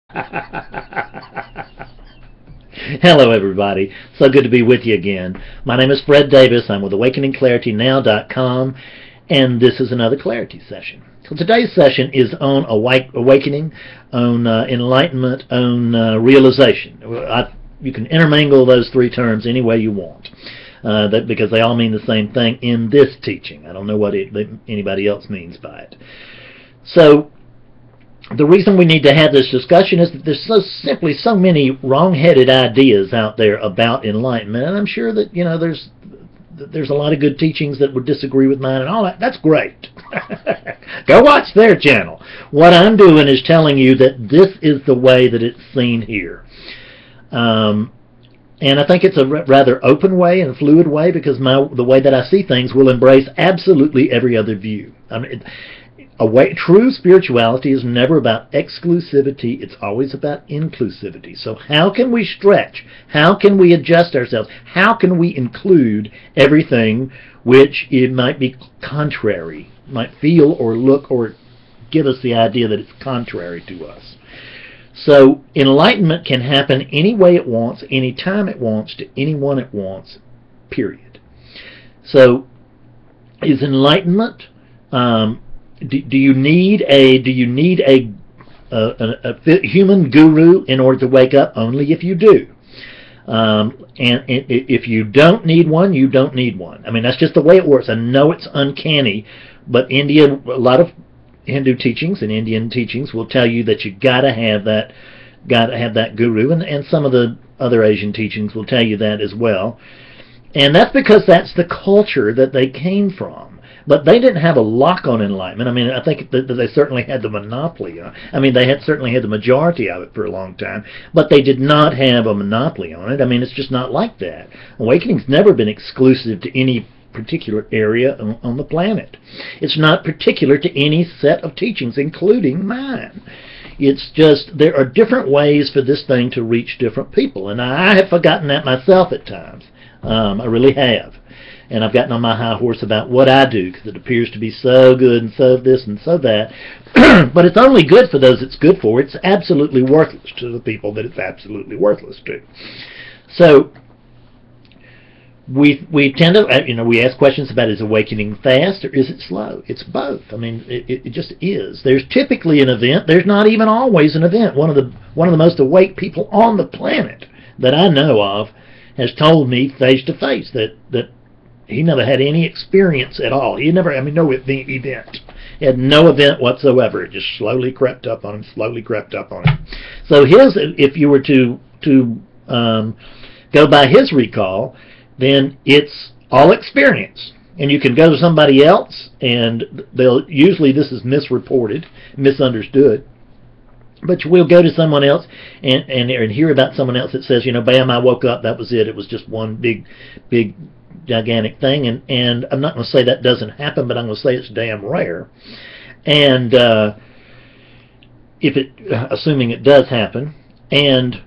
Hello, everybody. So good to be with you again. My name is Fred Davis. I'm with AwakeningClarityNow.com, and this is another Clarity session. So today's session is on awakening, on enlightenment, on realization. You can intermingle those three terms any way you want, because they all mean the same thing in this teaching. I don't know what anybody else means by it. So the reason we need to have this discussion is that there's so many wrong-headed ideas out there about enlightenment, and I'm sure that there's a lot of good teachings that would disagree with mine and all that. That's great. Go watch their channel. What I'm doing is telling you that this is the way that it's seen here. And I think it's a rather open way and fluid way, because the way that I see things will embrace absolutely every other view. I mean, true spirituality is never about exclusivity. It's always about inclusivity. So how can we stretch? How can we adjust ourselves? How can we include everything which it might be contrary, might feel or look or give us the idea that it's contrary to us? So enlightenment can happen any way it wants, any time it wants, to anyone it wants, period. So is enlightenment... Do you need a human guru in order to wake up? Only if you do. And if you don't need one, you don't need one. I mean, that's just the way it works. I know it's uncanny, but a lot of Hindu teachings and Indian teachings will tell you that you gotta have that guru, and some of the other Asian teachings will tell you that as well. And that's because that's the culture that they came from. But they didn't have a lock on enlightenment. I mean, I think that they certainly had the monopoly. I mean, they certainly had the majority of it for a long time, but they did not have a monopoly on it. I mean, it's just not like that. Awakening's never been exclusive to any particular area on the planet. It's not particular to any set of teachings, including mine. It's just there are different ways for this thing to reach different people, and I have forgotten that myself at times. I really have. And I've gotten on my high horse about what I do, because it appears to be so good and so this and so that. But it's only good for those it's good for. It's absolutely worthless to the people that it's absolutely worthless to. So we tend to, we ask questions about, is awakening fast or is it slow? It's both. I mean, it just is. There's typically an event. There's not even always an event. One of the most awake people on the planet that I know of has told me face to face that he never had any experience at all. He never, no event. He had no event whatsoever. It just slowly crept up on him, So if you were to go by his recall, then it's all experience. And you can go to somebody else, and usually this is misreported, misunderstood. But we'll go to someone else and hear about someone else that says, bam, I woke up, that was it. It was just one big gigantic thing, and I'm not going to say that doesn't happen, but I'm going to say it's damn rare. And assuming it does happen, and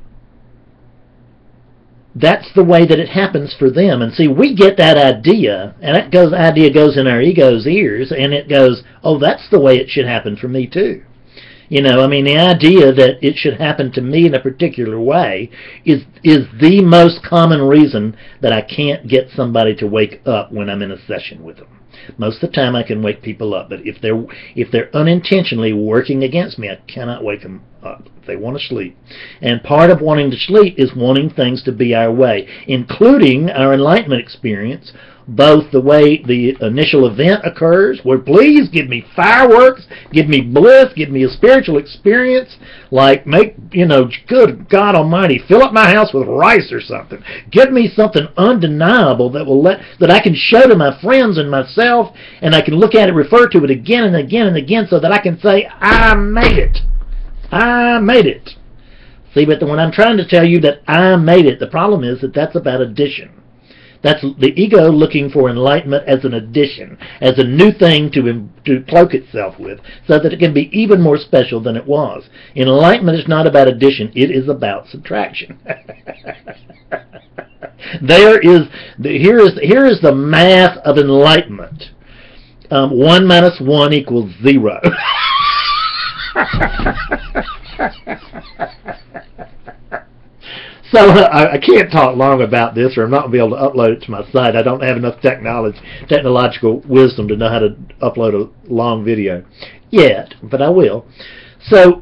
that's the way that it happens for them. And see, we get that idea, and that idea goes in our ego's ears, and it goes, oh, that's the way it should happen for me too. The idea that it should happen to me in a particular way is the most common reason that I can't get somebody to wake up when I'm in a session with them. Most of the time I can wake people up, but if they're unintentionally working against me, I cannot wake them up if they want to sleep. And part of wanting to sleep is wanting things to be our way, including our enlightenment experience, both the way the initial event occurs, where please give me fireworks, give me bliss, give me a spiritual experience, like good God Almighty, fill up my house with rice or something. Give me something undeniable that I can show to my friends and myself, and I can look at it, refer to it again and again and again, so that I can say, I made it. I made it. See, but when I'm trying to tell you that I made it, the problem is that that's about addition. That's the ego looking for enlightenment as an addition, as a new thing to cloak itself with, so that it can be even more special than it was. Enlightenment is not about addition, it is about subtraction. Here is the math of enlightenment. 1 minus 1 equals 0. So I can't talk long about this, or I'm not going to be able to upload it to my site. I don't have enough technological wisdom to know how to upload a long video yet, but I will. So,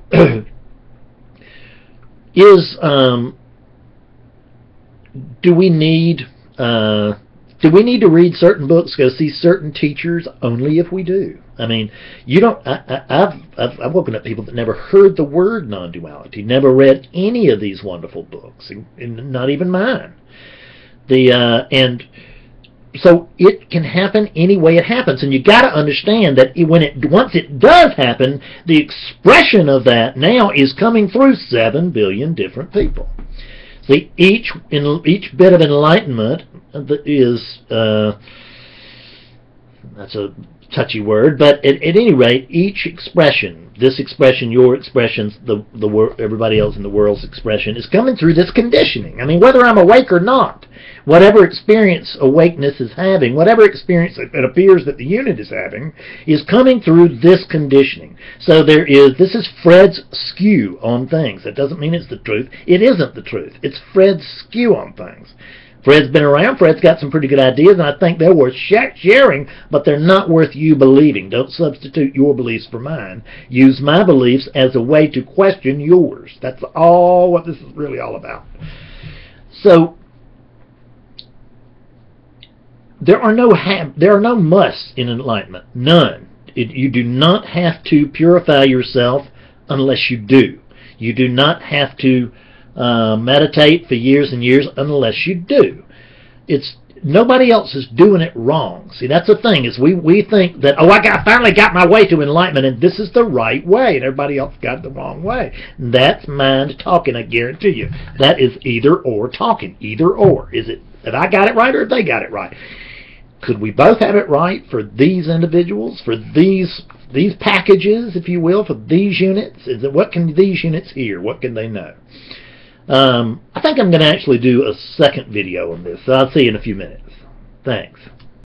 do we need to read certain books, go see certain teachers? Only if we do. I mean, you don't. I've woken up people that never heard the word non-duality, never read any of these wonderful books, and not even mine. And so it can happen any way it happens, and you got to understand that once it does happen, the expression of that now is coming through 7 billion different people. See, each bit of enlightenment is that's a touchy word, but at any rate, each expression, this expression, your expressions, everybody else in the world's expression, is coming through this conditioning. I mean, whether I'm awake or not, whatever experience awakeness is having, whatever experience it appears that the unit is having, is coming through this conditioning. So this is Fred's skew on things. That doesn't mean it's the truth. It isn't the truth. It's Fred's skew on things. Fred's been around. Fred's got some pretty good ideas, and I think they're worth sharing, but they're not worth you believing. Don't substitute your beliefs for mine. Use my beliefs as a way to question yours. That's all what this is really all about. So, there are no musts in enlightenment. None. You do not have to purify yourself unless you do. You do not have to meditate for years and years unless you do. Nobody else is doing it wrong. See, that's the thing, is we think that, I finally got my way to enlightenment, and this is the right way, and everybody else got the wrong way. That's mind talking, I guarantee you. That is either or talking. Either or. Is it that I got it right or they got it right? Could we both have it right for these individuals, for these packages, if you will, for these units? What can these units hear? What can they know? I think I'm going to actually do a second video on this, so I'll see you in a few minutes. Thanks.